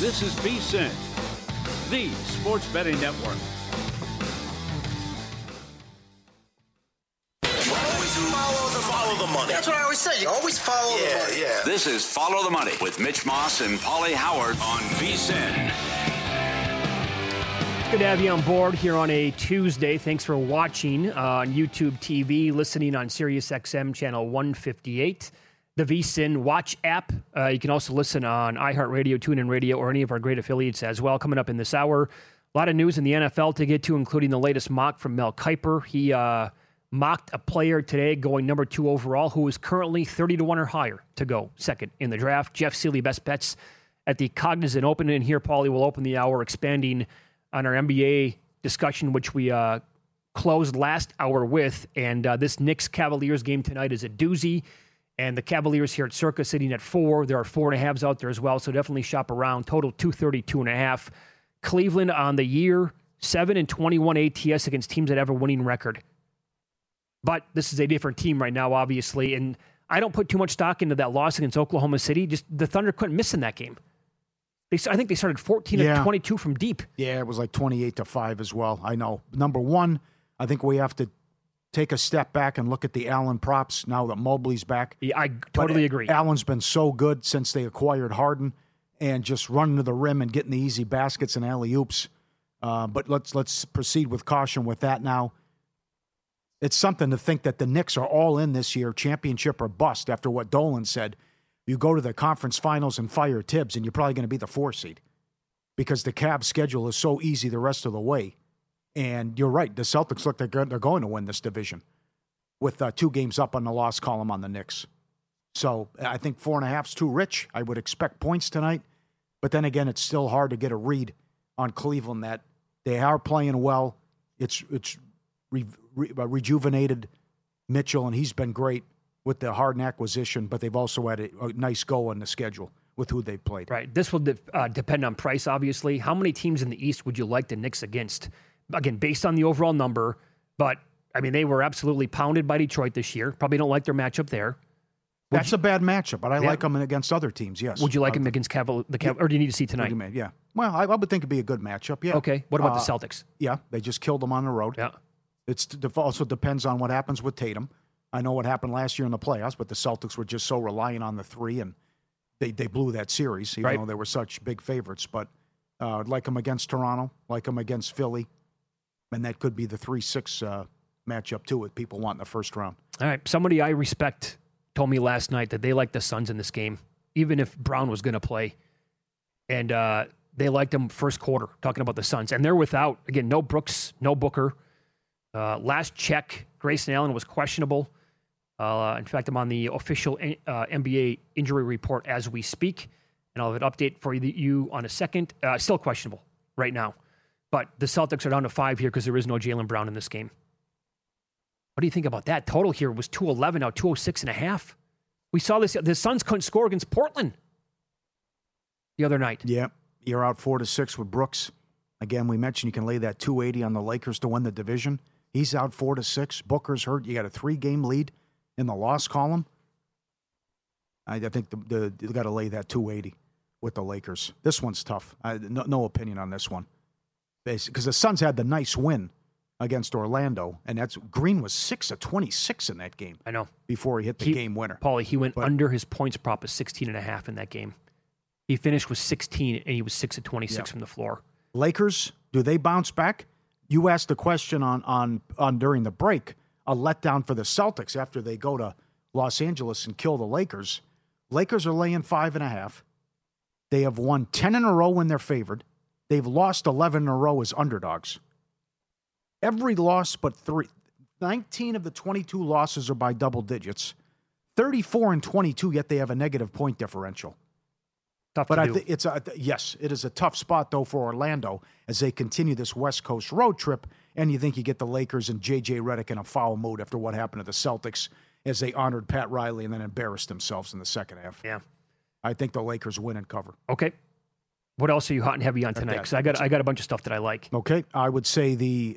This is VSiN, the sports betting network. Follow the money. That's what I always say. You always follow the money. Yeah. This is Follow the Money with Mitch Moss and Paulie Howard on VSiN. Good to have you on board here on a Tuesday. Thanks for watching on YouTube TV, listening on SiriusXM channel 158, the VSiN Watch app. You can also listen on iHeartRadio, TuneIn Radio, or any of our great affiliates as well. Coming up in this hour, a lot of news in the NFL to get to, including the latest mock from Mel Kiper. He mocked a player today going number 2 overall who is currently 30-1 or higher to go second in the draft. Jeff Seeley, best bets at the Cognizant Open. And here, Paulie will open the hour expanding on our NBA discussion, which we closed last hour with. And this Knicks-Cavaliers game tonight is a doozy. And the Cavaliers here at Circa sitting at 4. There are 4.5s out there as well, so definitely shop around. Total 232.5. Cleveland on the year, 7-21 ATS against teams that have a winning record. But this is a different team right now, obviously. And I don't put too much stock into that loss against Oklahoma City. Just the Thunder couldn't miss in that game. I think they started 14 of 22 from deep. Yeah, it was like 28-5 as well. I know. Number one, I think we have to take a step back and look at the Allen props now that Mobley's back. Yeah, I totally agree. Allen's been so good since they acquired Harden and just running to the rim and getting the easy baskets and alley-oops. But let's proceed with caution with that now. It's something to think that the Knicks are all in this year, championship or bust, after what Dolan said. You go to the conference finals and fire Tibbs, and you're probably going to be the 4 seed because the Cavs' schedule is so easy the rest of the way. And you're right, the Celtics look like they're going to win this division with 2 games up on the loss column on the Knicks. So I think 4.5 is too rich. I would expect points tonight. But then again, it's still hard to get a read on Cleveland that they are playing well. It's rejuvenated Mitchell, and he's been great with the Harden acquisition, but they've also had a nice go on the schedule with who they've played. Right. This will depend on price, obviously. How many teams in the East would you like the Knicks against? Again, based on the overall number, but, I mean, they were absolutely pounded by Detroit this year. Probably don't like their matchup there. That's a bad matchup, but I like them against other teams, yes. Would you like them against the Cavaliers, or do you need to see tonight? Yeah. Well, I would think it'd be a good matchup, yeah. Okay. What about the Celtics? Yeah, they just killed them on the road. Yeah. It also depends on what happens with Tatum. I know what happened last year in the playoffs, but the Celtics were just so reliant on the 3, and they blew that series, even though they were such big favorites. But like them against Toronto, like them against Philly, and that could be the 3-6 matchup, too, with people wanting the first round. All right. Somebody I respect told me last night that they liked the Suns in this game, even if Brown was going to play. And they liked them first quarter, talking about the Suns. And they're without, again, no Brooks, no Booker. Last check, Grayson Allen was questionable. In fact, I'm on the official NBA injury report as we speak, and I'll have an update for you on a second. Still questionable right now. But the Celtics are down to 5 here because there is no Jaylen Brown in this game. What do you think about that? Total here was 211, now 206.5. We saw this. The Suns couldn't score against Portland the other night. Yeah, you're out 4-6 with Brooks. Again, we mentioned you can lay that 280 on the Lakers to win the division. He's out 4-6. Booker's hurt. You got a 3-game lead in the loss column. I think you got to lay that 280 with the Lakers. This one's tough. No opinion on this one. Because the Suns had the nice win against Orlando, and Green was 6 of 26 in that game. I know. Before he hit the game winner. Paulie, he went under his points prop of 16.5 in that game. He finished with 16, and he was 6 of 26 from the floor. Lakers, do they bounce back? You asked the question on during the break, a letdown for the Celtics after they go to Los Angeles and kill the Lakers. Lakers are laying 5.5. They have won 10 in a row when they're favored. They've lost 11 in a row as underdogs. Every loss but 3. 19 of the 22 losses are by double digits. 34 and 22, yet they have a negative point differential. Tough but to I do. think it is a tough spot, though, for Orlando as they continue this West Coast road trip. And you think you get the Lakers and J.J. Redick in a foul mood after what happened to the Celtics as they honored Pat Riley and then embarrassed themselves in the second half. Yeah. I think the Lakers win and cover. Okay. What else are you hot and heavy on tonight? Because I got a bunch of stuff that I like. Okay. I would say the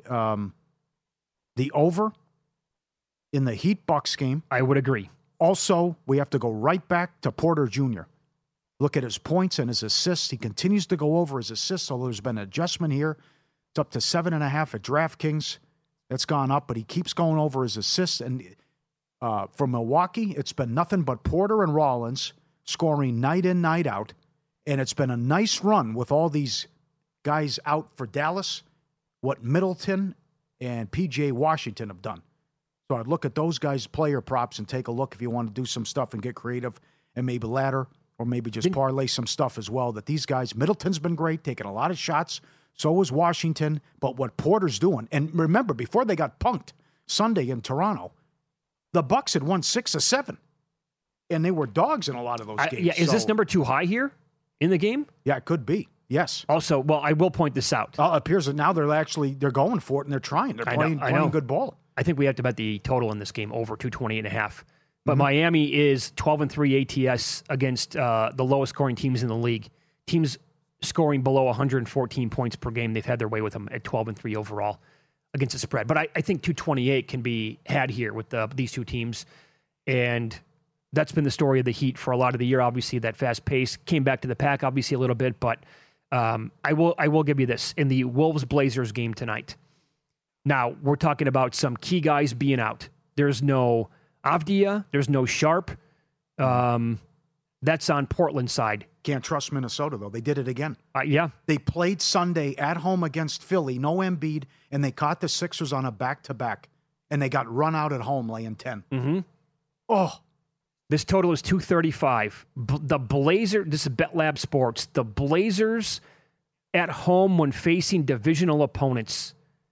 over in the Heat-Bucks game. I would agree. Also, we have to go right back to Porter Jr. Look at his points and his assists. He continues to go over his assists, although there's been an adjustment here. It's up to 7.5 at DraftKings. That's gone up, but he keeps going over his assists. And from Milwaukee, it's been nothing but Porter and Rollins scoring night in, night out. And it's been a nice run with all these guys out for Dallas, what Middleton and P.J. Washington have done. So I'd look at those guys' player props and take a look if you want to do some stuff and get creative and maybe ladder or maybe just parlay some stuff as well. That these guys, Middleton's been great, taking a lot of shots. So was Washington. But what Porter's doing, and remember, before they got punked Sunday in Toronto, the Bucks had won 6 of 7. And they were dogs in a lot of those games. Yeah, is this number too high here in the game? Yeah, it could be. Yes. Also, well, I will point this out. It appears that now they're going for it and they're trying. They're playing good ball. I think we have to bet the total in this game over 228.5. But Miami is 12-3 ATS against the lowest scoring teams in the league. Teams scoring below 114 points per game. They've had their way with them at 12-3 overall against the spread. But I think 228 can be had here with these two teams. And that's been the story of the Heat for a lot of the year. Obviously, that fast pace came back to the pack, obviously, a little bit. But I will give you this. In the Wolves-Blazers game tonight, now we're talking about some key guys being out. There's no Avdia. There's no Sharp. That's on Portland's side. Can't trust Minnesota, though. They did it again. Yeah. They played Sunday at home against Philly, no Embiid, and they caught the Sixers on a back-to-back, and they got run out at home laying 10. Mm-hmm. Oh. This total is 235. The Blazers, this is BetLab Sports, the Blazers at home when facing divisional opponents,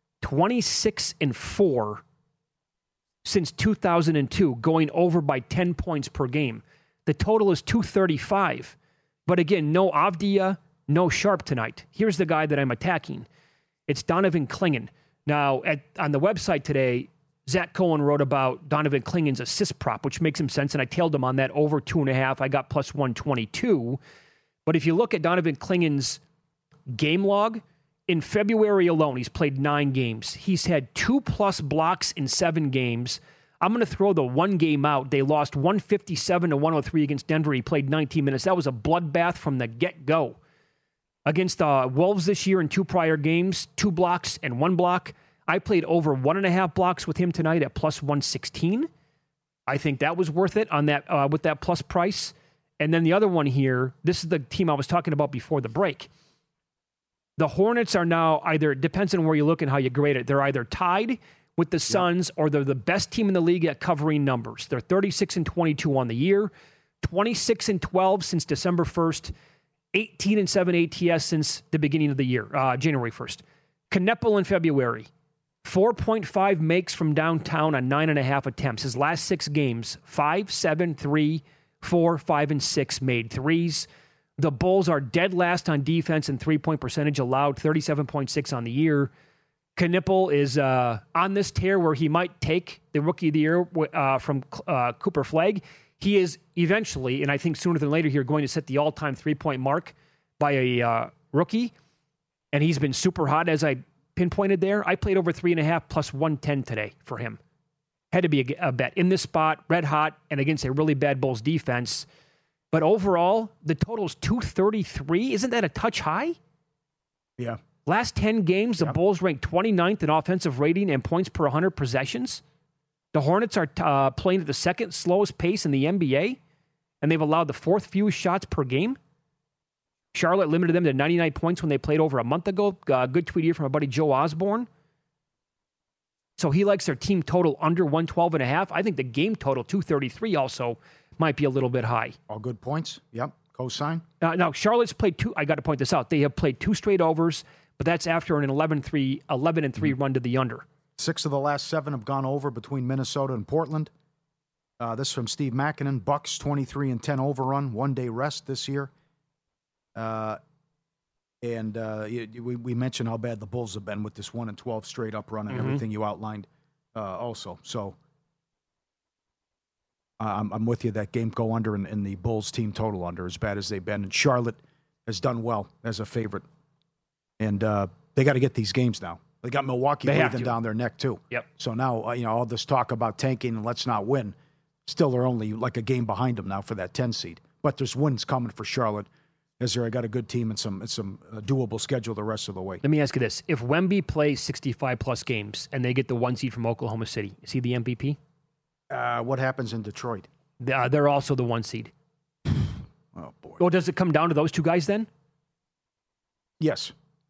26-4 since 2002, going over by 10 points per game. The total is 235. But again, no Avdia, no Sharp tonight. Here's the guy that I'm attacking. It's Donovan Clingan. Now, on the website today, Zach Cohen wrote about Donovan Clingan's assist prop, which makes some sense, and I tailed him on that over 2.5. I got plus 122. But if you look at Donovan Clingan's game log, in February alone, he's played 9 games. He's had 2+ blocks in 7 games. I'm going to throw the one game out. They lost 157-103 against Denver. He played 19 minutes. That was a bloodbath from the get-go. Against the Wolves this year in 2 prior games, 2 blocks and 1 block. I played over 1.5 blocks with him tonight at plus 116. I think that was worth it on that with that plus price. And then the other one here, this is the team I was talking about before the break. The Hornets are now either, depends on where you look and how you grade it, they're either tied with the Suns or they're the best team in the league at covering numbers. They're 36-22 on the year, 26-12 since December 1st, 18-7 ATS since the beginning of the year, January 1st. Kneppel in February, 4.5 makes from downtown on 9.5 attempts. His last 6 games, 5, 7, 3, 4, 5, and 6 made threes. The Bulls are dead last on defense and 3-point percentage allowed, 37.6 on the year. Kneppel is on this tear where he might take the Rookie of the Year from Cooper Flagg. He is eventually, and I think sooner than later here, going to set the all-time 3-point mark by a rookie. And he's been super hot, as I pinpointed there. I played over 3.5 plus 110 today for him. Had to be a bet. In this spot, red hot, and against a really bad Bulls defense. But overall, the total is 233. Isn't that a touch high? Yeah. Last 10 games, the Bulls ranked 29th in offensive rating and points per 100 possessions. The Hornets are playing at the second slowest pace in the NBA, and they've allowed the 4th fewest shots per game. Charlotte limited them to 99 points when they played over a month ago. Good tweet here from my buddy Joe Osborne. So he likes their team total under 112.5. I think the game total, 233, also might be a little bit high. All good points. Yep. Cosign. Now, Charlotte's played 2. I got to point this out. They have played 2 straight overs, but that's after an 11-3 run to the under. 6 of the last 7 have gone over between Minnesota and Portland. This from Steve Makinen. Bucks 23-10 overrun. 1-day rest this year. We mentioned how bad the Bulls have been with this 1-12 straight up run and everything you outlined also. So I'm with you. That game go under and the Bulls team total under as bad as they've been. And Charlotte has done well as a favorite. And they got to get these games now. They got Milwaukee breathing down their neck too. Yep. So now, all this talk about tanking and let's not win, still they're only like a game behind them now for that 10 seed. But there's wins coming for Charlotte. As I got a good team and some doable schedule the rest of the way. Let me ask you this. If Wemby plays 65-plus games and they get the 1 seed from Oklahoma City, is he the MVP? What happens in Detroit? They're also the 1 seed. Oh, boy. Well, does it come down to those two guys then? Yes.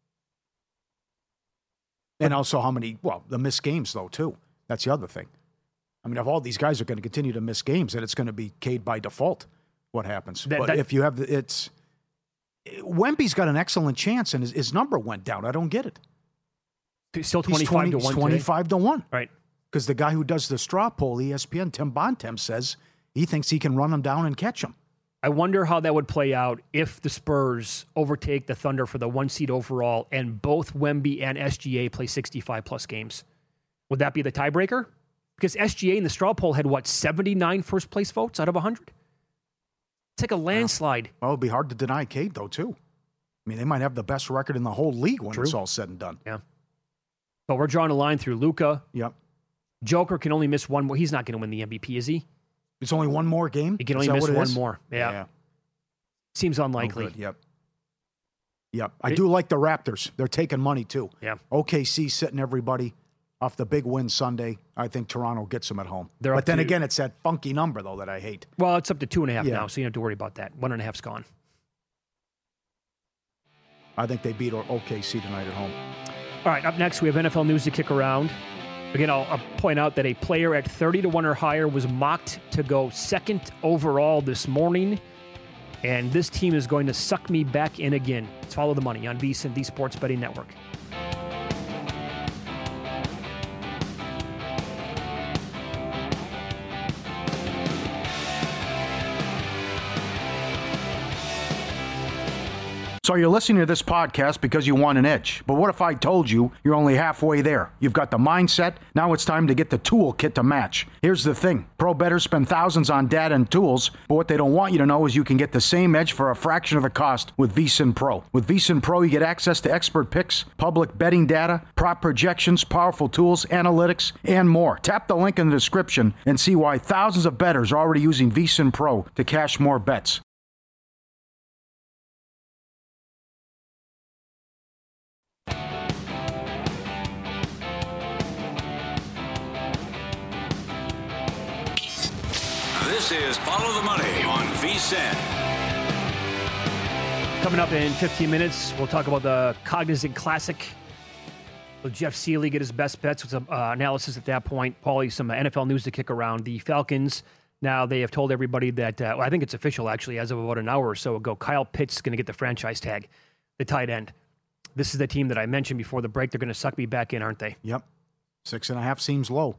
And also the missed games, though, too. That's the other thing. I mean, if all these guys are going to continue to miss games, then it's going to be Cade by default what happens. But if you have Wemby's got an excellent chance, and his number went down. I don't get it. Still 25 to 1 25 to 1. Right. Because the guy who does the straw poll, ESPN, Tim Bontemps, says he thinks he can run him down and catch him. I wonder how that would play out if the Spurs overtake the Thunder for the 1 seed overall and both Wemby and SGA play 65-plus games. Would that be the tiebreaker? Because SGA in the straw poll had, 79 first-place votes out of 100? It's like a landslide. Well, it'd be hard to deny Cade, though, too. I mean, they might have the best record in the whole league when it's all said and done. Yeah. But we're drawing a line through Luka. Yep. Joker can only miss one more. He's not going to win the MVP, is he? It's only one more game? He can only miss one more. Yeah. Seems unlikely. Oh, yep. I do like the Raptors. They're taking money, too. Yeah. OKC sitting everybody off the big win Sunday. I think Toronto gets them at home. But then again, it's that funky number, though, that I hate. Well, it's up to 2.5 now, so you don't have to worry about that. 1.5's gone. I think they beat OKC tonight at home. All right, up next, we have NFL news to kick around. Again, I'll point out that a player at 30 to 1 or higher was mocked to go second overall this morning. And this team is going to suck me back in again. Let's follow the money on VSiN, the Sports Betting Network. So you're listening to this podcast because you want an edge. But what if I told you you're only halfway there? You've got the mindset. Now it's time to get the toolkit to match. Here's the thing. Pro bettors spend thousands on data and tools, but what they don't want you to know is you can get the same edge for a fraction of the cost with VSiN Pro. With VSiN Pro, you get access to expert picks, public betting data, prop projections, powerful tools, analytics, and more. Tap the link in the description and see why thousands of bettors are already using VSiN Pro to cash more bets. This is Follow the Money on VSiN. Coming up in 15 minutes, we'll talk about the Cognizant Classic. Will Jeff Seeley get his best bets with some analysis at that point? Paulie, some NFL news to kick around. The Falcons, now they have told everybody that, I think it's official actually, as of about an hour or so ago, Kyle Pitts is going to get the franchise tag, the tight end. This is the team that I mentioned before the break. They're going to suck me back in, aren't they? Yep. 6.5 seems low.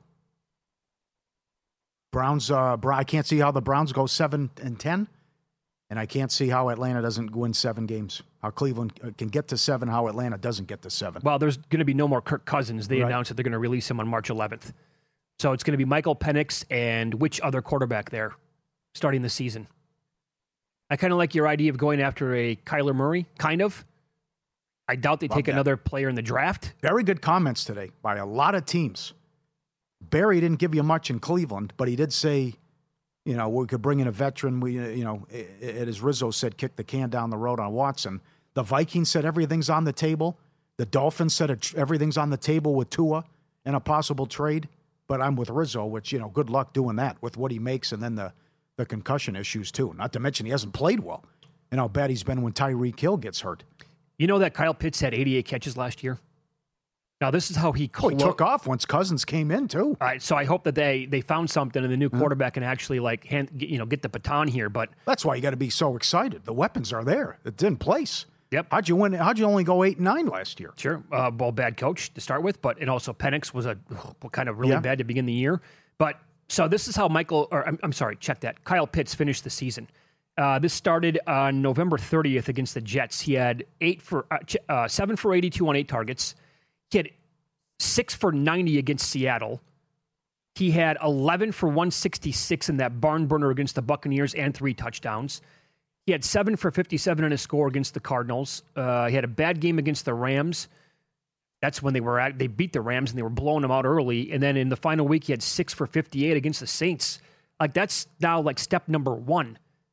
Browns, I can't see how the Browns go 7-10, and I can't see how Atlanta doesn't win 7 games. How Cleveland can get to 7, how Atlanta doesn't get to 7. Well, there's going to be no more Kirk Cousins. They announced that they're going to release him on March 11th. So it's going to be Michael Penix and which other quarterback there starting the season. I kind of like your idea of going after a Kyler Murray, kind of. I doubt they take another player in the draft. Very good comments today by a lot of teams. Barry didn't give you much in Cleveland, but he did say, we could bring in a veteran. As Rizzo said, kick the can down the road on Watson. The Vikings said everything's on the table. The Dolphins said everything's on the table with Tua and a possible trade. But I'm with Rizzo, which, good luck doing that with what he makes and then the concussion issues, too. Not to mention he hasn't played well. And how bad he's been when Tyreek Hill gets hurt. You know that Kyle Pitts had 88 catches last year? Now, this is how he took off once Cousins came in, too. All right, so I hope that they found something and the new quarterback can actually, get the baton here. But that's why you got to be so excited. The weapons are there. It's in place. Yep. How'd you win? How'd you only go 8-9 last year? Sure. Bad coach to start with, and also Penix was kind of really bad to begin the year. But so this is how check that. Kyle Pitts finished the season. This started on November 30th against the Jets. He had 7 for 82 on 8 targets. He had 6 for 90 against Seattle. He had 11 for 166 in that barn burner against the Buccaneers and 3 touchdowns. He had 7 for 57 in a score against the Cardinals. He had a bad game against the Rams. That's when they beat the Rams and they were blowing them out early. And then in the final week, he had 6 for 58 against the Saints. That's now step number 1.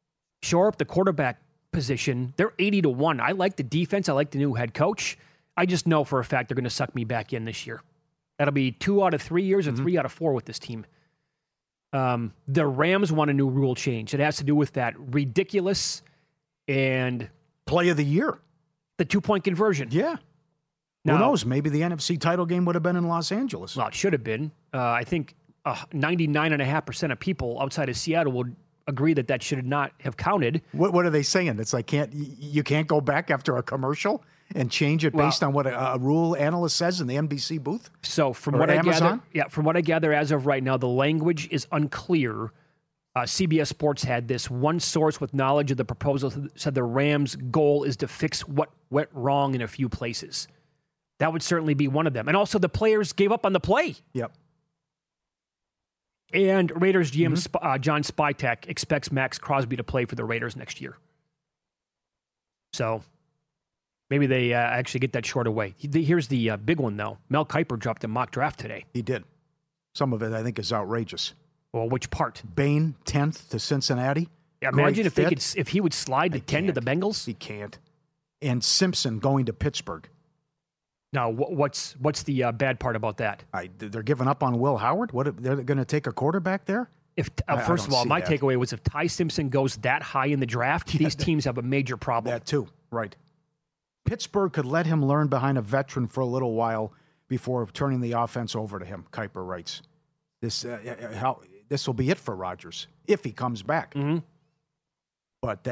shore up the quarterback position. They're 80-1. I like the defense. I like the new head coach. I just know for a fact they're going to suck me back in this year. That'll be 2 out of 3 years or 3 out of 4 with this team. The Rams want a new rule change. It has to do with that ridiculous and play of the year, the 2-point conversion. Yeah. Now, who knows? Maybe the NFC title game would have been in Los Angeles. Well, it should have been. I think 99.5% of people outside of Seattle would agree that should not have counted. What are they saying? It's like you can't go back after a commercial and change it based on what a rule analyst says in the NBC booth? So from what I gather as of right now, the language is unclear. CBS Sports had this. One source with knowledge of the proposal said the Rams' goal is to fix what went wrong in a few places. That would certainly be one of them. And also the players gave up on the play. Yep. And Raiders GM John Spytek expects Max Crosby to play for the Raiders next year. So maybe they actually get that short away. Here's the big one, though. Mel Kiper dropped a mock draft today. He did. Some of it, I think, is outrageous. Well, which part? Bain, 10th to Cincinnati. Yeah, imagine if he would slide to 10 to the Bengals. He can't. And Simpson going to Pittsburgh. Now, what's the bad part about that? They're giving up on Will Howard? They're going to take a quarterback there? First of all, my takeaway was if Ty Simpson goes that high in the draft, these teams have a major problem. That too, right. Pittsburgh could let him learn behind a veteran for a little while before turning the offense over to him, Kiper writes. This will be it for Rodgers if he comes back. Mm-hmm. But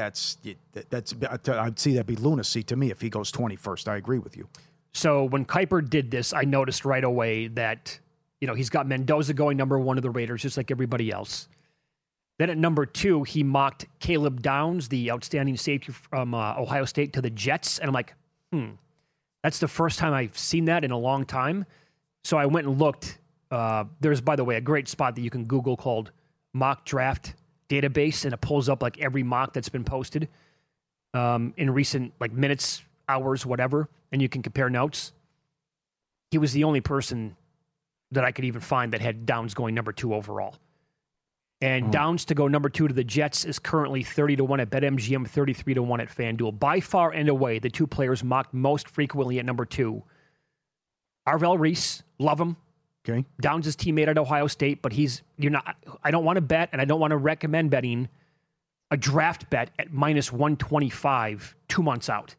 I'd see that be lunacy to me if he goes 21st. I agree with you. So when Kiper did this, I noticed right away that, he's got Mendoza going number 1 of the Raiders, just like everybody else. Then at number 2, he mocked Caleb Downs, the outstanding safety from Ohio State, to the Jets. And I'm like, that's the first time I've seen that in a long time. So I went and looked. There's, by the way, a great spot that you can Google called Mock Draft Database, and it pulls up like every mock that's been posted in recent minutes, hours, whatever, and you can compare notes. He was the only person that I could even find that had Downs going number 2 overall. And Downs to go number 2 to the Jets is currently 30-1 at BetMGM, 33-1 at FanDuel. By far and away, the 2 players mocked most frequently at number 2. Arvell Reese, love him. Okay. Downs' teammate at Ohio State, but I don't want to bet, and I don't want to recommend betting a draft bet at minus 125 2 months out.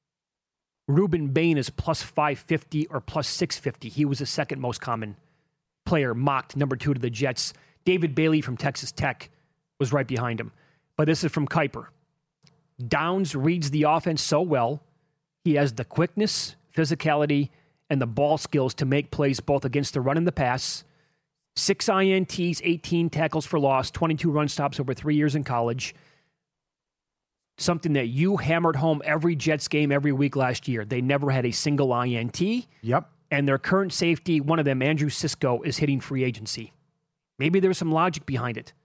Ruben Bain is plus 550 or plus 650. He was the second most common player mocked number 2 to the Jets. David Bailey from Texas Tech was right behind him. But this is from Kiper. Downs reads the offense so well. He has the quickness, physicality, and the ball skills to make plays both against the run and the pass. 6 INTs, 18 tackles for loss, 22 run stops over 3 years in college. Something that you hammered home every Jets game every week last year. They never had a single INT. Yep. And their current safety, one of them, Andrew Sisko, is hitting free agency. Maybe there's some logic behind it.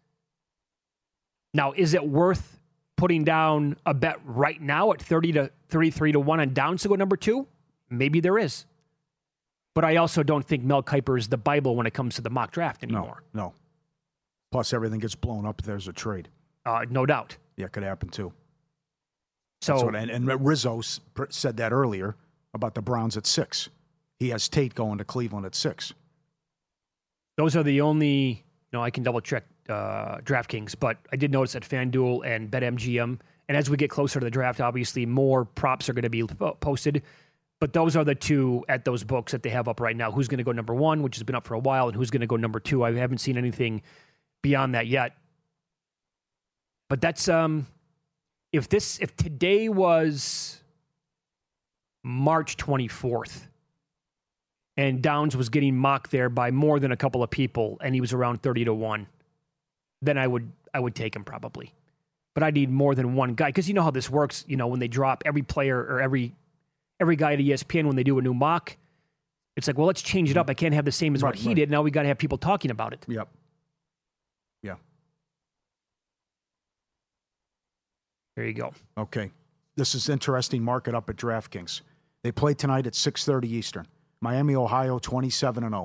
Now, is it worth putting down a bet right now at 30 to 33-1 on Downs to go number 2? Maybe there is. But I also don't think Mel Kiper is the Bible when it comes to the mock draft anymore. No. Plus, everything gets blown up if there's a trade. No doubt. Yeah, it could happen too. So, and Rizzo said that earlier about the Browns at 6. He has Tate going to Cleveland at 6. Those are the only, I can double check DraftKings, but I did notice that FanDuel and BetMGM, and as we get closer to the draft, obviously more props are going to be posted, but those are the 2 at those books that they have up right now. Who's going to go number 1, which has been up for a while, and who's going to go number 2. I haven't seen anything beyond that yet. But that's, if today was March 24th, and Downs was getting mocked there by more than a couple of people, and he was around 30-1, then I would take him probably. But I need more than one guy, because you know how this works. When they drop every player or every guy at ESPN when they do a new mock, it's like, well, let's change it up. I can't have the same as what he did. Now we got to have people talking about it. Yep. Yeah. There you go. Okay. This is interesting market up at DraftKings. They play tonight at 6:30 Eastern. Miami, Ohio, 27-0.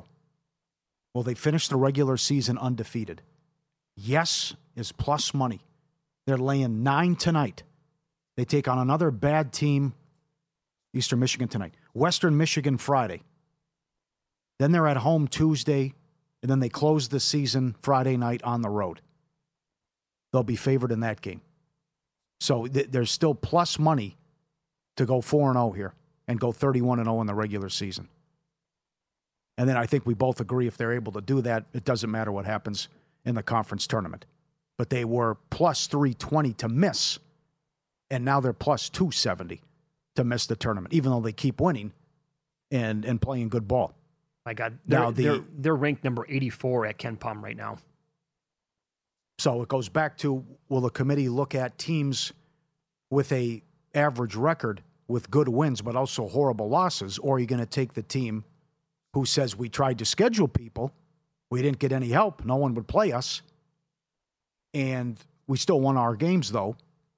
Will they finish the regular season undefeated? Yes is plus money. They're laying 9 tonight. They take on another bad team, Eastern Michigan tonight. Western Michigan Friday. Then they're at home Tuesday, and then they close the season Friday night on the road. They'll be favored in that game. So there's still plus money to go 4-0 here and go 31-0 in the regular season. And then I think we both agree if they're able to do that, it doesn't matter what happens in the conference tournament. But they were plus 320 to miss, and now they're plus 270 to miss the tournament, even though they keep winning and playing good ball. My God, they're ranked number 84 at Ken Palm right now. So it goes back to, will the committee look at teams with a average record with good wins but also horrible losses, or are you going to take the team who says we tried to schedule people, we didn't get any help, no one would play us, and we still won our games though,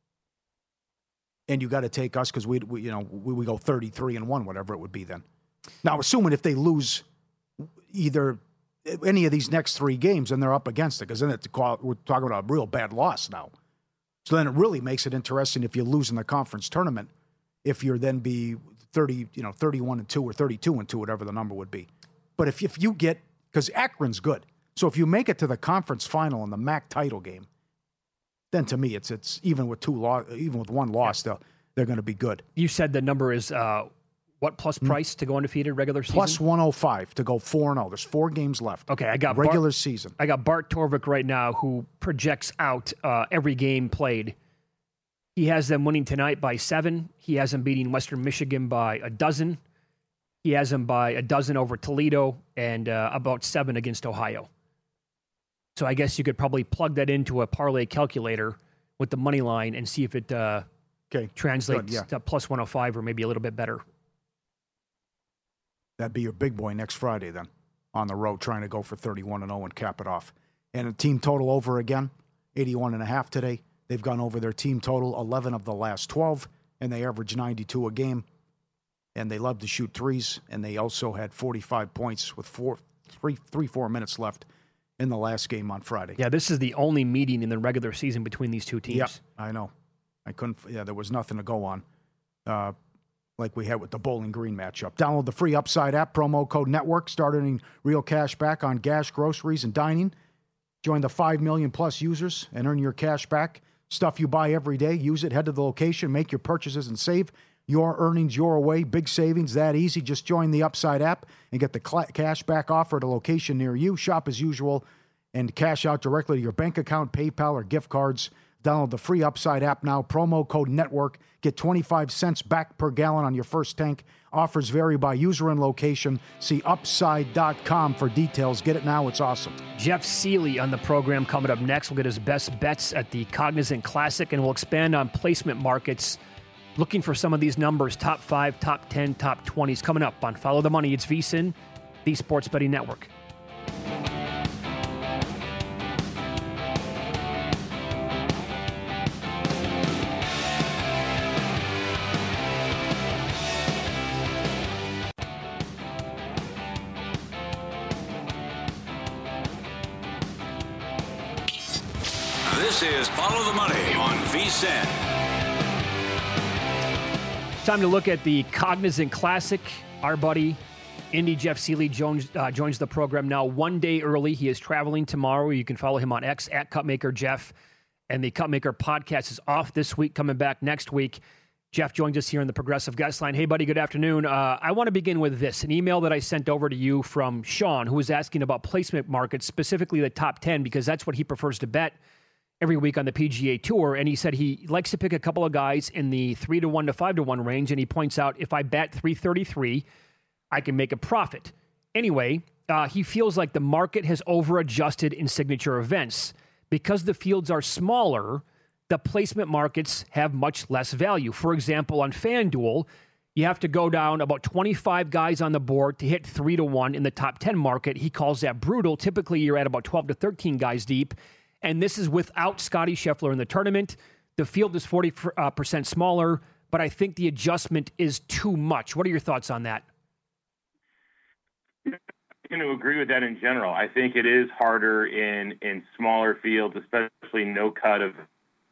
and you got to take us because we go 33-1, whatever it would be then. Now, assuming if they lose either any of these next 3 games, and they're up against it, because then we're talking about a real bad loss now. So then it really makes it interesting if you lose in the conference tournament, if you're then be 31-2 or 32-2, whatever the number would be. But if you get, because Akron's good, so if you make it to the conference final in the MAC title game, then to me it's even with one loss, they're going to be good. You said the number is what plus price to go undefeated regular season? Plus 105 to go 4-0. There's 4 games left. Okay, I got regular season. I got Bart Torvik right now, who projects out every game played. He has them winning tonight by 7. He has them beating Western Michigan by 12. He has them by 12 over Toledo and about 7 against Ohio. So I guess you could probably plug that into a parlay calculator with the money line and see if it translates to plus 105 or maybe a little bit better. That'd be your big boy next Friday then, on the road, trying to go for 31-0 and cap it off. And a team total over again, 81.5 today. They've gone over their team total 11 of the last 12, and they average 92 a game. And they love to shoot threes, and they also had 45 points with 4 minutes left in the last game on Friday. Yeah, this is the only meeting in the regular season between these two teams. Yeah, I know. There was nothing to go on. Like we had with the Bowling Green matchup. Download the free Upside app, promo code NETWORK, start earning real cash back on gas, groceries, and dining. Join the 5 million plus users and earn your cash back. Stuff you buy every day, use it, head to the location, make your purchases, and save your earnings your way. Big savings, that easy. Just join the Upside app and get the cash back offer at a location near you. Shop as usual and cash out directly to your bank account, PayPal, or gift cards. Download the free Upside app now. Promo code NETWORK. Get 25 cents back per gallon on your first tank. Offers vary by user and location. See Upside.com for details. Get it now. It's awesome. Jeff Seeley on the program coming up next. We'll get his best bets at the Cognizant Classic, and we'll expand on placement markets. Looking for some of these numbers, top 5, top 10, top 20s, coming up on Follow the Money. It's VSiN, the Sports Betting Network. This is Follow the Money on VSiN. Time to look at the Cognizant Classic. Our buddy, Indy Jeff Seeley, joins the program now 1 day early. He is traveling tomorrow. You can follow him on X at Cupmaker Jeff. And the Cupmaker podcast is off this week, coming back next week. Jeff joins us here on the Progressive Guest Line. Hey, buddy, good afternoon. I want to begin with this. An email that I sent over to you from Sean, who was asking about placement markets, specifically the top 10, because that's what he prefers to bet every week on the PGA Tour. And he said he likes to pick a couple of guys in the 3-1 to 5-1 range. And he points out if I bet 333, I can make a profit. Anyway, he feels like the market has over-adjusted in signature events. Because the fields are smaller, the placement markets have much less value. For example, on FanDuel, you have to go down about 25 guys on the board to hit 3-1 in the top 10 market. He calls that brutal. Typically, you're at about 12 to 13 guys deep. And this is without Scotty Scheffler in the tournament. The field is 40% smaller, but I think the adjustment is too much. What are your thoughts on that? I'm going to agree with that in general. I think it is harder in smaller fields, especially no cut of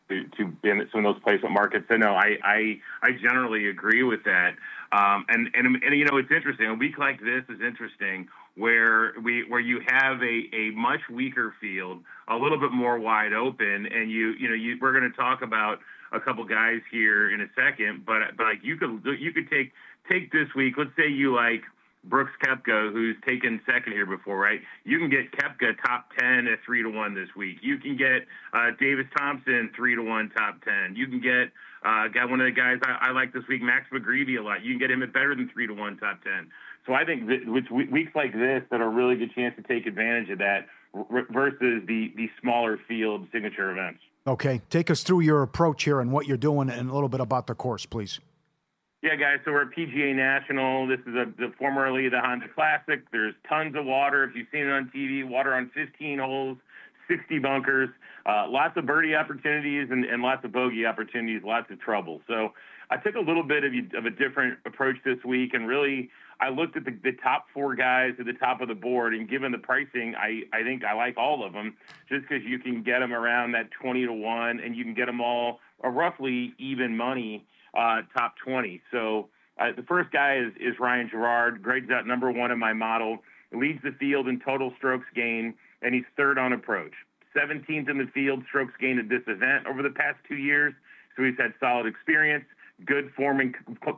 to be in some of those placement markets. So no, I generally agree with that. And it's interesting. A week like this is interesting where you have a much weaker field, a little bit more wide open, and we're going to talk about a couple guys here in a second, but like you could take this week. Let's say you like Brooks Koepka, who's taken second here before, right? You can get Koepka top 10 at 3-1 this week. You can get Davis Thompson 3-1 top 10. You can get got one of the guys I like this week, Max McGreevy, a lot. You can get him at better than 3-1 top 10. So I think that with weeks like this that are a really good chance to take advantage of that versus the smaller field signature events. Okay, take us through your approach here and what you're doing and a little bit about the course, please. Yeah, guys, so we're at PGA National. This is formerly the Honda Classic. There's tons of water. If you've seen it on TV, water on 15 holes, 60 bunkers, lots of birdie opportunities and lots of bogey opportunities, lots of trouble. So I took a little bit of a different approach this week, and really I looked at the top 4 guys at the top of the board, and given the pricing, I think I like all of them just because you can get them around that 20-1, and you can get them all roughly even money. Top 20. So the first guy is Ryan Gerard, grades out number 1 in my model, leads the field in total strokes gained, and he's third on approach. 17th in the field strokes gained at this event over the past 2 years. So he's had solid experience, good form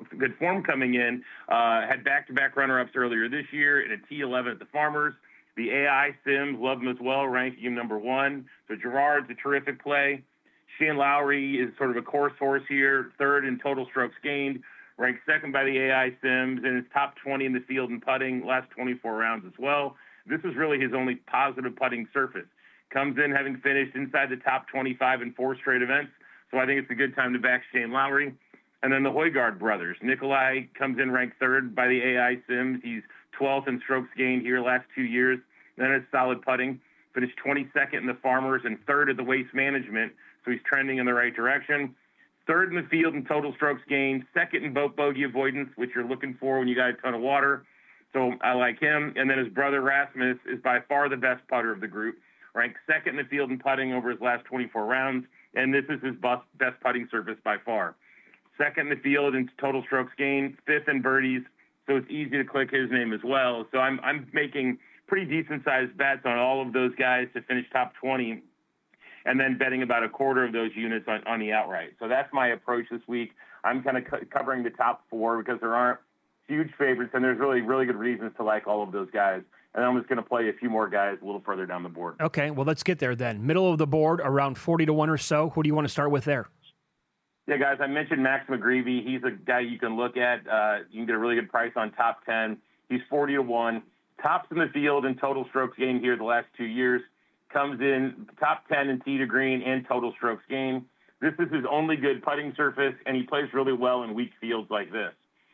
coming in, had back-to-back runner-ups earlier this year in a T11 at the Farmers. The AI Sims love him as well, ranking him number 1. So Gerard's a terrific play. Shane Lowry is sort of a course horse here, third in total strokes gained, ranked second by the AI Sims, and is top 20 in the field in putting last 24 rounds as well. This is really his only positive putting surface. Comes in having finished inside the top 25 in 4 straight events, so I think it's a good time to back Shane Lowry. And then the Højgaard brothers. Nikolai comes in ranked third by the AI Sims. He's 12th in strokes gained here last 2 years. Then it's solid putting. Finished 22nd in the Farmers and third at the Waste Management. So he's trending in the right direction. Third in the field in total strokes gained, second in boat bogey avoidance, which you're looking for when you got a ton of water. So I like him. And then his brother Rasmus is by far the best putter of the group, ranked second in the field in putting over his last 24 rounds. And this is his best putting surface by far. Second in the field in total strokes gained, fifth in birdies. So it's easy to click his name as well. So I'm making pretty decent sized bets on all of those guys to finish top 20. And then betting about a quarter of those units on the outright. So that's my approach this week. I'm kind of covering the top 4 because there aren't huge favorites, and there's really, really good reasons to like all of those guys. And I'm just going to play a few more guys a little further down the board. Okay, well, let's get there then. Middle of the board, around 40-1 or so. Who do you want to start with there? Yeah, guys, I mentioned Max McGreevy. He's a guy you can look at. You can get a really good price on top 10. He's 40-1. Tops in the field in total strokes gained here the last 2 years. Comes in top 10 in tee to green and total strokes gained. This is his only good putting surface, and he plays really well in weak fields like this.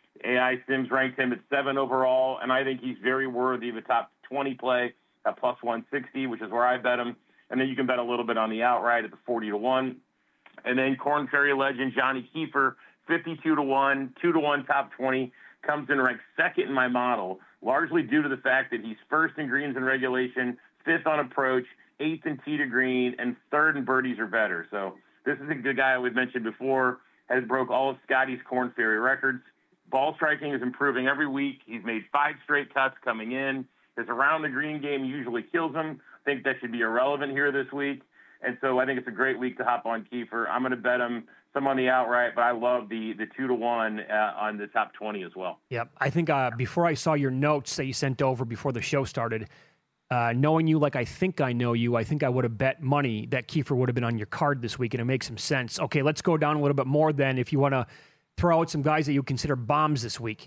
AI Sims ranked him at 7 overall, and I think he's very worthy of a top 20 play at plus 160, which is where I bet him. And then you can bet a little bit on the outright at the 40-1. And then Korn Ferry legend Johnny Kiefer, 52-1, 2-1 top 20, comes in ranked second in my model, largely due to the fact that he's first in greens in regulation, 5th on approach, 8th in tee to green, and 3rd in birdies or better. So this is a good guy we've mentioned before, has broke all of Scotty's Korn Ferry records. Ball striking is improving every week. He's made 5 straight cuts coming in. His around-the-green game usually kills him. I think that should be irrelevant here this week. And so I think it's a great week to hop on Kiefer. I'm going to bet him some on the outright, but I love the 2-1 on the top 20 as well. Yep. I think before I saw your notes that you sent over before the show started, knowing you like I think I know you, I think I would have bet money that Kiefer would have been on your card this week, and it makes some sense. Okay, let's go down a little bit more then if you want to throw out some guys that you consider bombs this week.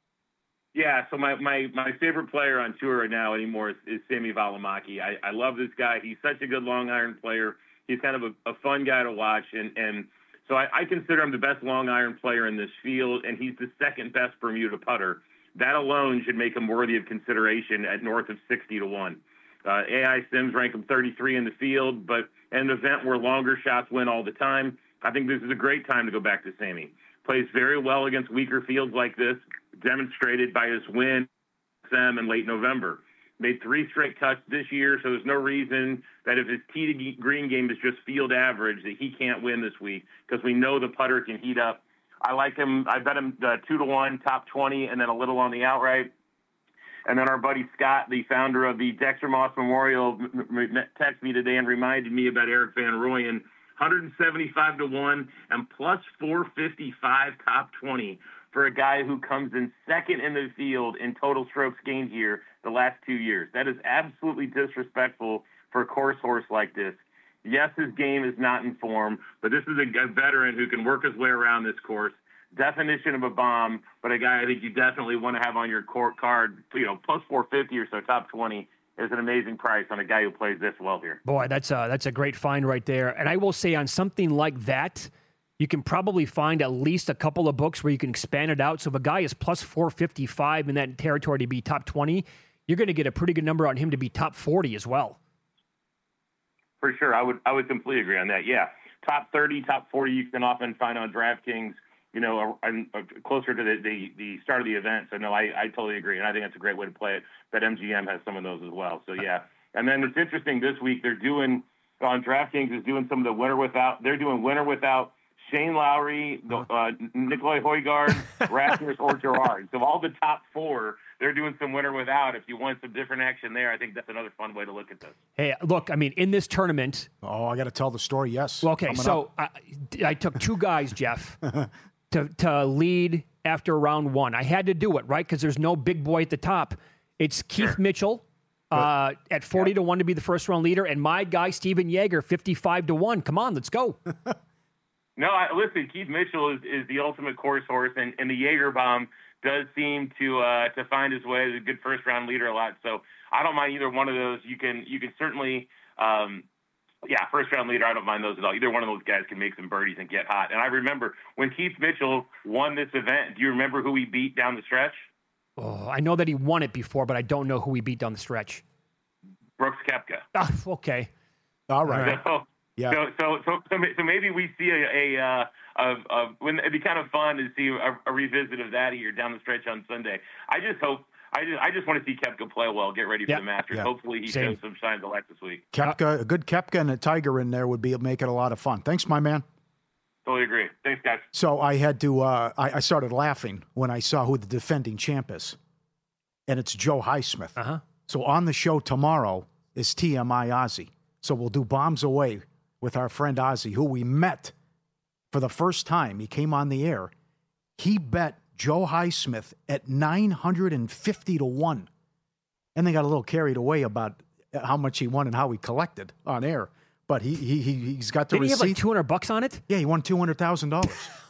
Yeah, so my favorite player on tour right now anymore is Sami Välimäki. I love this guy. He's such a good long iron player. He's kind of a fun guy to watch, and so I consider him the best long iron player in this field, and he's the second best Bermuda putter. That alone should make him worthy of consideration at north of 60-1. AI Sims rank him 33 in the field, but in an event where longer shots win all the time, I think this is a great time to go back to Sami. Plays very well against weaker fields like this, demonstrated by his win in late November. made 3 straight cuts this year, so there's no reason that if his tee to green game is just field average that he can't win this week, because we know the putter can heat up. I like him. I bet him 2-1, top 20, and then a little on the outright. And then our buddy Scott, the founder of the Dexter Moss Memorial, texted me today and reminded me about Eric Van Rooyen. 175-1 and plus 455 top 20 for a guy who comes in second in the field in total strokes gained here the last 2 years. That is absolutely disrespectful for a course horse like this. Yes, his game is not in form, but this is a veteran who can work his way around this course. Definition of a bomb, but a guy I think you definitely want to have on your court card, plus 450 or so, top 20 is an amazing price on a guy who plays this well here. Boy, that's a great find right there. And I will say on something like that, you can probably find at least a couple of books where you can expand it out. So if a guy is plus 455 in that territory to be top 20, you're going to get a pretty good number on him to be top 40 as well. For sure. I would completely agree on that. Yeah. Top 30, top 40, you can often find on DraftKings, closer to the start of the event. So, no, I totally agree. And I think that's a great way to play it. That MGM has some of those as well. So, yeah. And then it's interesting this week, they're doing, on DraftKings, is doing some of the winner without Shane Lowry, Nicolai Højgaard, Rasmus, or Gerard. So all the top 4, they're doing some winner without. If you want some different action there, I think that's another fun way to look at this. Hey, look, I mean, in this tournament. Oh, I got to tell the story, yes. Well, okay, so I took 2 guys, Jeff, to lead after round 1. I had to do it, right? Because there's no big boy at the top. It's Keith Mitchell at 40-1 to be the first round leader, and my guy, Steven Jaeger, 55-1. Come on, let's go. No, listen, Keith Mitchell is the ultimate course horse, and the Jaeger bomb does seem to find his way as a good first round leader a lot. So I don't mind either one of those. You can certainly, first round leader. I don't mind those at all. Either one of those guys can make some birdies and get hot. And I remember when Keith Mitchell won this event. Do you remember who he beat down the stretch? Oh, I know that he won it before, but I don't know who he beat down the stretch. Brooks Koepka. Oh, okay. All right. So maybe we see when it'd be kind of fun to see a revisit of that here down the stretch on Sunday. I just want to see Koepka play well, get ready for the Masters. Yeah. Hopefully he shows some signs of life this week. A good Koepka and a Tiger in there would make it a lot of fun. Thanks, my man. Totally agree. Thanks, guys. So I had to. I started laughing when I saw who the defending champ is, and it's Joe Highsmith. Uh-huh. So on the show tomorrow is TMI Ozzy. So we'll do Bombs Away with our friend Ozzy, who we met for the first time. He came on the air. He bet Joe Highsmith at 950-1. And they got a little carried away about how much he won and how he collected on air. But he's got the receipt. Didn't he have like $200 on it? Yeah, he won $200,000.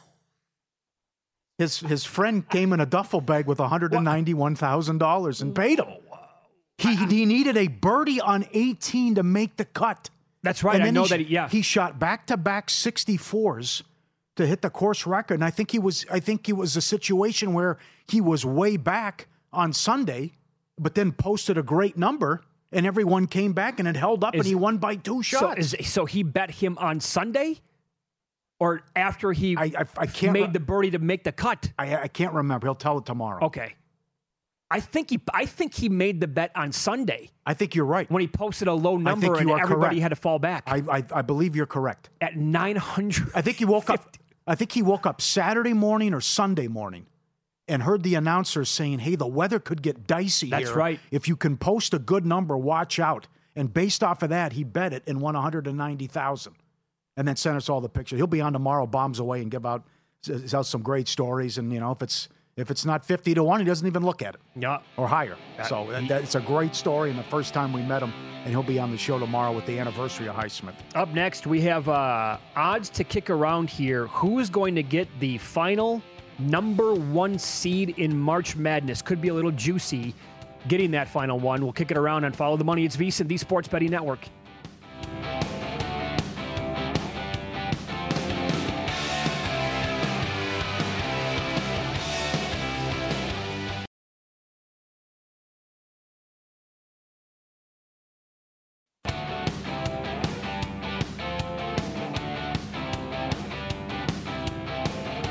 His friend came in a duffel bag with $191,000 and paid him. He needed a birdie on 18 to make the cut. That's right. I know that. He shot back-to-back 64s to hit the course record. And I think he was a situation where he was way back on Sunday, but then posted a great number, and everyone came back and it held up, and he won by 2 shots. So he bet him on Sunday, or after he can't made the birdie to make the cut? I can't remember. He'll tell it tomorrow. Okay. I think he made the bet on Sunday. I think you're right. When he posted a low number and everybody had to fall back. I believe you're correct. At 900. I think he woke up Saturday morning or Sunday morning and heard the announcers saying, "Hey, the weather could get dicey here. That's right. If you can post a good number, watch out." And based off of that, he bet it and won $190,000. And then sent us all the pictures. He'll be on tomorrow, Bombs Away, and give out some great stories. And if it's not 50-1, he doesn't even look at it. Yeah. Or higher. So it's a great story, and the first time we met him, and he'll be on the show tomorrow with the anniversary of Highsmith. Up next, we have odds to kick around here. Who is going to get the final number 1 seed in March Madness? Could be a little juicy getting that final one. We'll kick it around and Follow the Money. It's VSiN, the Sports Betting Network.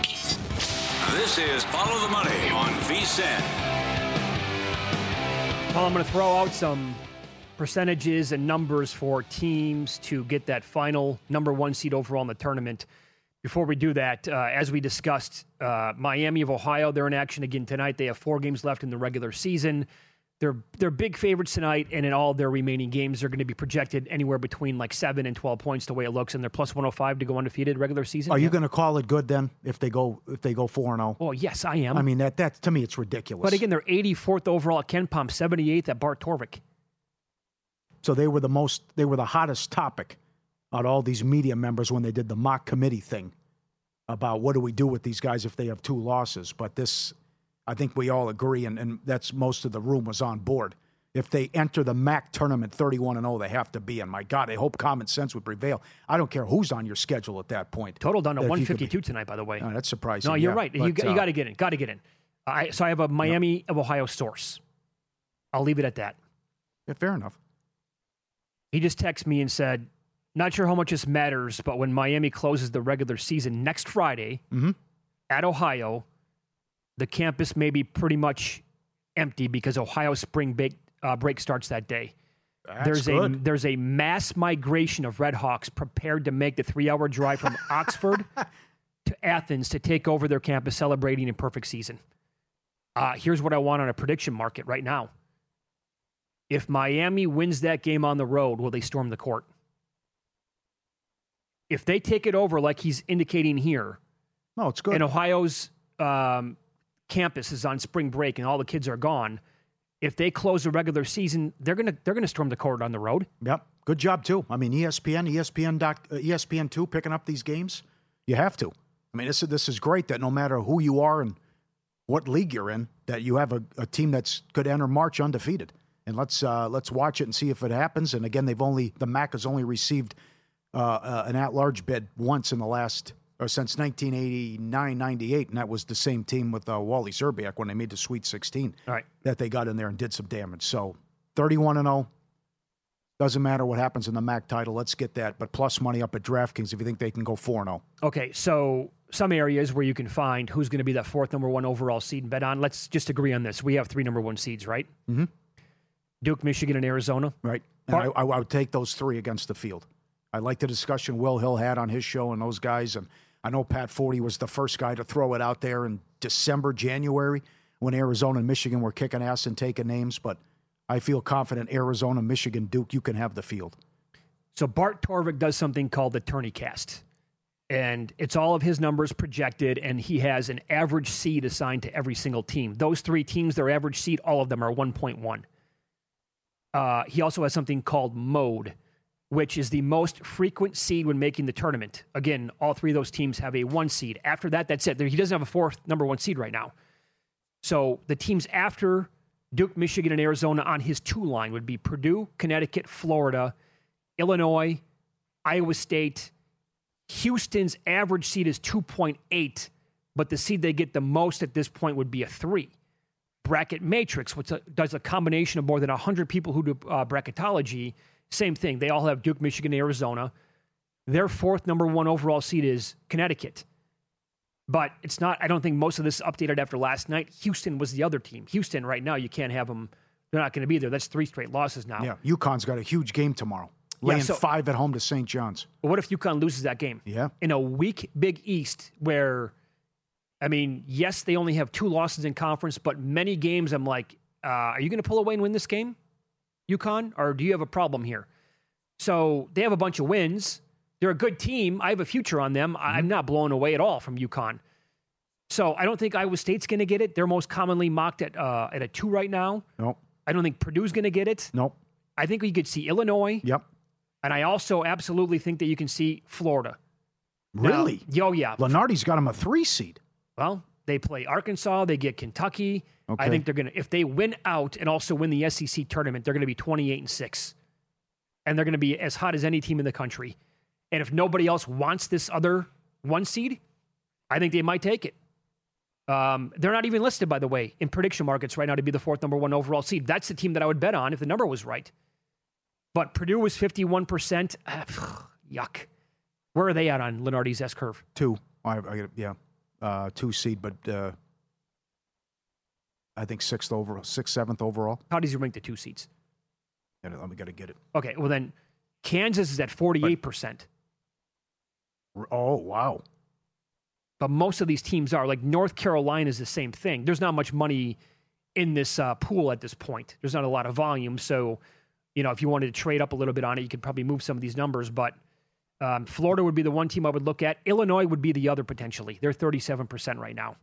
This is Follow the Money on VSiN. Well, I'm going to throw out some percentages and numbers for teams to get that final number one seed overall in the tournament. Before we do that, as we discussed, Miami of Ohio, they're in action again tonight. They have 4 games left in the regular season. They're big favorites tonight, and in all their remaining games, they're going to be projected anywhere between like 7 and 12 points the way it looks, and they're plus 105 to go undefeated regular season. Are you going to call it good then if they go 4-0? Oh, yes, I am. I mean, that to me, it's ridiculous. But again, they're 84th overall at Ken Pom, 78th at Bart Torvik. So they were the hottest topic on all these media members when they did the mock committee thing about what do we do with these guys if they have 2 losses. But this, I think we all agree, and that's most of the room was on board. If they enter the MAC tournament 31-0, they have to be. And my God, I hope common sense would prevail. I don't care who's on your schedule at that point. Total down to 152 tonight, by the way. Oh, that's surprising. No, you're right. But, you got to get in. Got to get in. So I have a Miami of Ohio source. I'll leave it at that. Yeah, fair enough. He just texted me and said, not sure how much this matters, but when Miami closes the regular season next Friday at Ohio, the campus may be pretty much empty because Ohio spring break starts that day. There's a mass migration of Red Hawks prepared to make the 3-hour drive from Oxford to Athens to take over their campus, celebrating a perfect season. Here's what I want on a prediction market right now. If Miami wins that game on the road, will they storm the court? If they take it over like he's indicating here, no, it's good. And Ohio's campus is on spring break and all the kids are gone, if they close the regular season, they're gonna storm the court on the road. Yep, good job too. I mean, ESPN2 picking up these games, you have to. I mean, this is great that no matter who you are and what league you're in, that you have a team that's could enter March undefeated. And let's watch it and see if it happens. And again, the MAC has only received an at-large bid once in the last since 1989-98, and that was the same team with Wally Zerbiak when they made the Sweet 16. All right, that they got in there and did some damage. So 31-0. Doesn't matter what happens in the MAC title. Let's get that. But plus money up at DraftKings if you think they can go 4-0. Okay, so some areas where you can find who's going to be that 4th number 1 overall seed and bet on. Let's just agree on this. We have 3 number 1 seeds, right? Mm-hmm. Duke, Michigan, and Arizona. Right. And I would take those 3 against the field. I like the discussion Will Hill had on his show and those guys. And I know Pat Forty was the first guy to throw it out there in December, January, when Arizona and Michigan were kicking ass and taking names. But I feel confident Arizona, Michigan, Duke, you can have the field. So Bart Torvik does something called the TourneyCast. And it's all of his numbers projected, and he has an average seed assigned to every single team. Those 3 teams, their average seed, all of them are 1.1. He also has something called mode, which is the most frequent seed when making the tournament. Again, all 3 of those teams have a 1 seed. After that, that's it. He doesn't have a 4th number 1 seed right now. So the teams after Duke, Michigan, and Arizona on his 2 line would be Purdue, Connecticut, Florida, Illinois, Iowa State. Houston's average seed is 2.8, but the seed they get the most at this point would be a 3. Bracket Matrix, which does a combination of more than 100 people who do bracketology, same thing. They all have Duke, Michigan, Arizona. Their 4th number 1 overall seed is Connecticut. But it's not, I don't think most of this is updated after last night. Houston was the other team. Houston, right now, you can't have them. They're not going to be there. That's 3 straight losses now. Yeah, UConn's got a huge game tomorrow. Laying 5 at home to St. John's. What if UConn loses that game? Yeah. In a weak Big East where, I mean, yes, they only have 2 losses in conference, but many games I'm like, are you going to pull away and win this game, UConn? Or do you have a problem here? So they have a bunch of wins. They're a good team. I have a future on them. I'm not blown away at all from UConn. So I don't think Iowa State's going to get it. They're most commonly mocked at a 2 right now. Nope. I don't think Purdue's going to get it. Nope. I think we could see Illinois. Yep. And I also absolutely think that you can see Florida. Really? Now, yeah. Lenardi's got him a 3 seed. Well, they play Arkansas. They get Kentucky. Okay. I think they're going to, if they win out and also win the SEC tournament, they're going to be 28-6. And they're going to be as hot as any team in the country. And if nobody else wants this other 1 seed, I think they might take it. They're not even listed, by the way, in prediction markets right now to be the 4th number 1 overall seed. That's the team that I would bet on if the number was right. But Purdue was 51%. Yuck. Where are they at on Lenardi's S-curve? 2. 2 seed, but I think 7th overall. How does he rank the 2 seeds? Let me get it. Okay, well then, Kansas is at 48%. Oh, wow. But most of these teams are. Like North Carolina is the same thing. There's not much money in this pool at this point. There's not a lot of volume. So, if you wanted to trade up a little bit on it, you could probably move some of these numbers. But Florida would be the one team I would look at. Illinois would be the other potentially. They're 37% right now.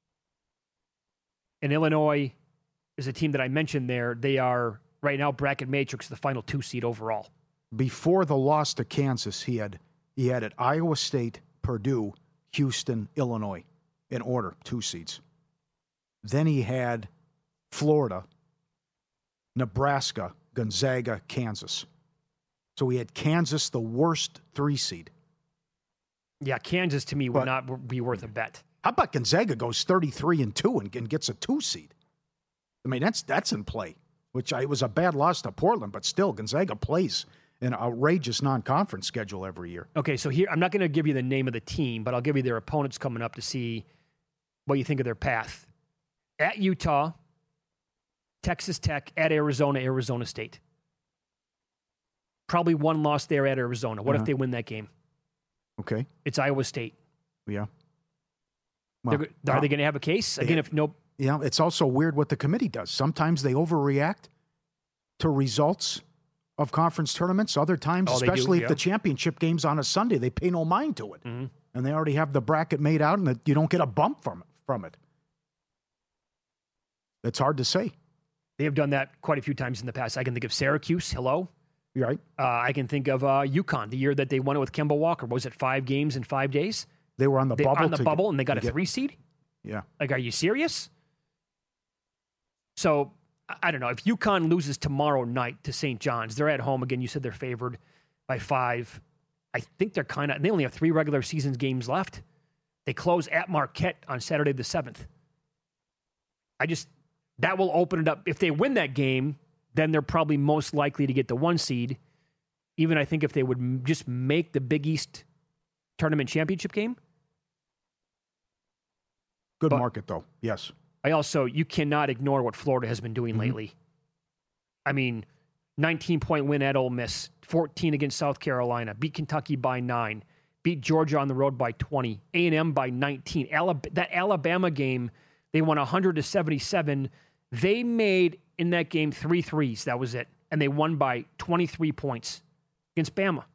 And Illinois is a team that I mentioned there. They are, right now, bracket matrix, the final 2 seed overall. Before the loss to Kansas, he had it Iowa State, Purdue, Houston, Illinois in order, 2 seeds. Then he had Florida, Nebraska, Gonzaga, Kansas. So he had Kansas, the worst 3 seed. Yeah, Kansas to me would not be worth a bet. How about Gonzaga goes 33-2 and gets a 2 seed? I mean, that's in play. It was a bad loss to Portland, but still, Gonzaga plays an outrageous non-conference schedule every year. Okay, so here, I'm not going to give you the name of the team, but I'll give you their opponents coming up to see what you think of their path. At Utah, Texas Tech, at Arizona, Arizona State. Probably one loss there at Arizona. What if they win that game? Okay. It's Iowa State. Yeah. Well, are they going to have a case? Again, if no... Yeah, it's also weird what the committee does. Sometimes they overreact to results of conference tournaments. Other times, especially if the championship game's on a Sunday, they pay no mind to it. Mm-hmm. And they already have the bracket made out, and you don't get a bump from it. It's hard to say. They have done that quite a few times in the past. I can think of Syracuse. Hello. You're right. I can think of UConn, the year that they won it with Kemba Walker. What was it, 5 games in 5 days? They were on the bubble. And they got a 3 seed? Yeah. Like, are you serious? So, I don't know. If UConn loses tomorrow night to St. John's, they're at home. Again, you said they're favored by 5. I think they're they only have 3 regular season games left. They close at Marquette on Saturday the 7th. That will open it up. If they win that game, then they're probably most likely to get the 1 seed. Even I think if they would just make the Big East tournament championship game. Good market, though. Yes. You cannot ignore what Florida has been doing lately. I mean, 19-point win at Ole Miss, 14 against South Carolina, beat Kentucky by 9, beat Georgia on the road by 20, A&M by 19. That Alabama game, they won 100-77. They made, in that game, 3 threes. That was it. And they won by 23 points against Bama.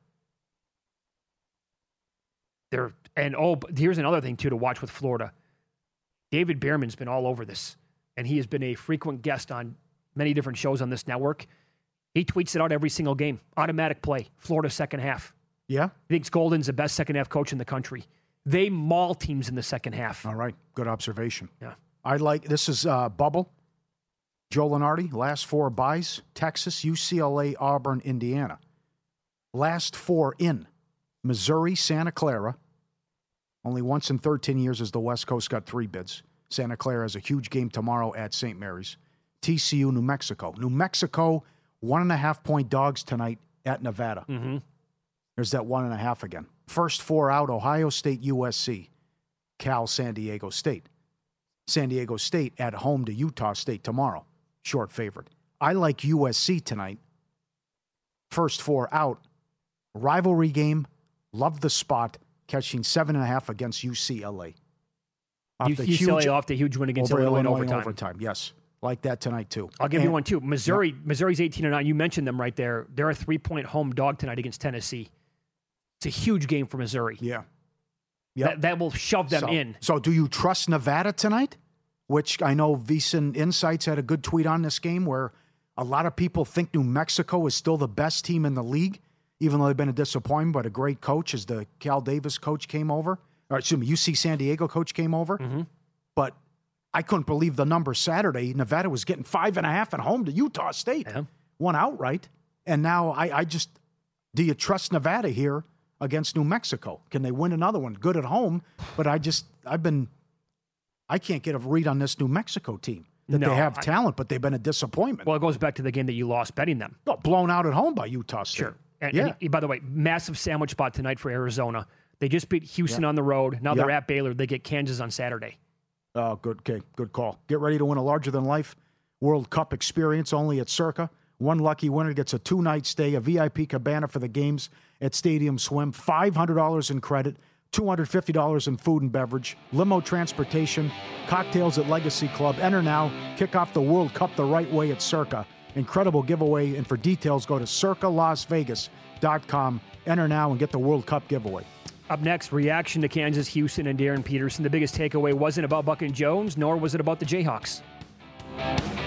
Here's another thing, too, to watch with Florida. David Behrman's been all over this, and he has been a frequent guest on many different shows on this network. He tweets it out every single game. Automatic play, Florida second half. Yeah? He thinks Golden's the best second half coach in the country. They maul teams in the second half. All right. Good observation. Yeah. This is bubble. Joe Lunardi, last 4 buys, Texas, UCLA, Auburn, Indiana. Last 4 in, Missouri, Santa Clara. Only once in 13 years has the West Coast got 3 bids. Santa Clara has a huge game tomorrow at St. Mary's. TCU, New Mexico. New Mexico, 1.5-point dogs tonight at Nevada. Mm-hmm. There's that 1.5 again. First 4 out, Ohio State, USC. Cal, San Diego State. San Diego State at home to Utah State tomorrow. Short favorite. I like USC tonight. First 4 out. Rivalry game. Love the spot. Catching 7.5 against UCLA. UCLA off the huge win against Illinois in overtime. Yes. Like that tonight, too. I'll give you one, too. Missouri's 18-9. You mentioned them right there. They're a 3-point home dog tonight against Tennessee. It's a huge game for Missouri. Yeah. That will shove them in. So do you trust Nevada tonight? Which I know VSiN Insights had a good tweet on this game where a lot of people think New Mexico is still the best team in the league, even though they've been a disappointment, but a great coach as the Cal Davis coach came over. Or excuse me, UC San Diego coach came over. Mm-hmm. But I couldn't believe the number Saturday. Nevada was getting 5.5 at home to Utah State. Yeah. Won outright. And now do you trust Nevada here against New Mexico? Can they win another one? Good at home. But I can't get a read on this New Mexico team. They have talent, but they've been a disappointment. Well, it goes back to the game that you lost betting them. Oh, blown out at home by Utah State. Sure. And by the way, massive sandwich spot tonight for Arizona. They just beat Houston on the road. Now they're at Baylor. They get Kansas on Saturday. Oh, good. Okay, good call. Get ready to win a larger-than-life World Cup experience only at Circa. One lucky winner gets a 2-night stay, a VIP cabana for the games at Stadium Swim, $500 in credit, $250 in food and beverage, limo transportation, cocktails at Legacy Club. Enter now. Kick off the World Cup the right way at Circa. Incredible giveaway, and for details, go to circalasvegas.com. Enter now and get the World Cup giveaway. Up next, reaction to Kansas, Houston, and Darren Peterson. The biggest takeaway wasn't about Buck and Jones, nor was it about the Jayhawks.